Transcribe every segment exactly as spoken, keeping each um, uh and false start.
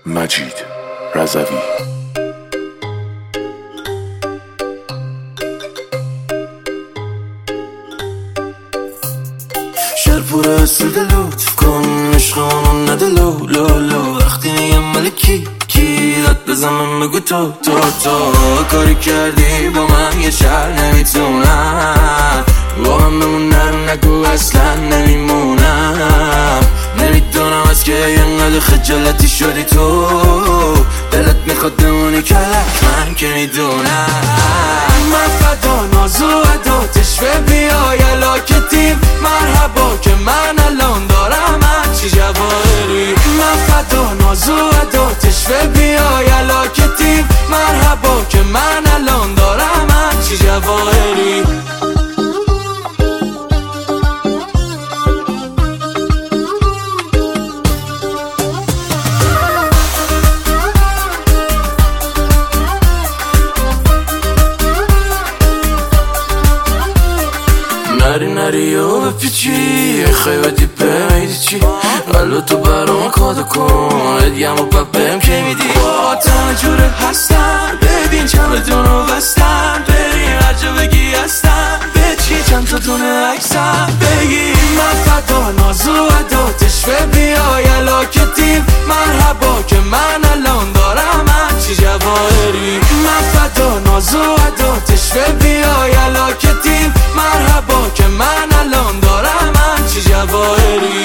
مجید رضوی. شهر پر اسود لطف کن عشقانو نده لو لو لو وقتی میگم ملکی کی داد بزنم بگو تو تو تو کاری کردی با من یه شهر نمیتونم با من بمونم نگو اصلا نمیمونم نمیدونم از که اینقدر خجالتی شدی تو دلت میخواد بمونی کلک من که میدونم من فدا نازو عداتش و بیای علاکتیم مرحبا که من الان دارم هرچی جواهری من فدا نازو عداتش و بیای علاکتیم مرحبا که من الان دارم هرچی جواهری نری نری و بپیچی خیلی دیپه میدی چی قلو تو برام کادو کن ادیم و پپم که میدی با تنه جوره هستم ببین چند بدونو بستم بریم هر جا بگی هستم بچی چند تا دونه عکسم بگی من فدا نازو عداتش و بیای علاکتیم مرحبا که من الان دارم هرچی جواهری من فدا نازو عداتش و بیای علاکتیم مرحبا که من الان دارم هرچی جواهری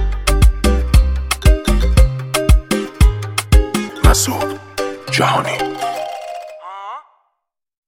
مسعود جهانی.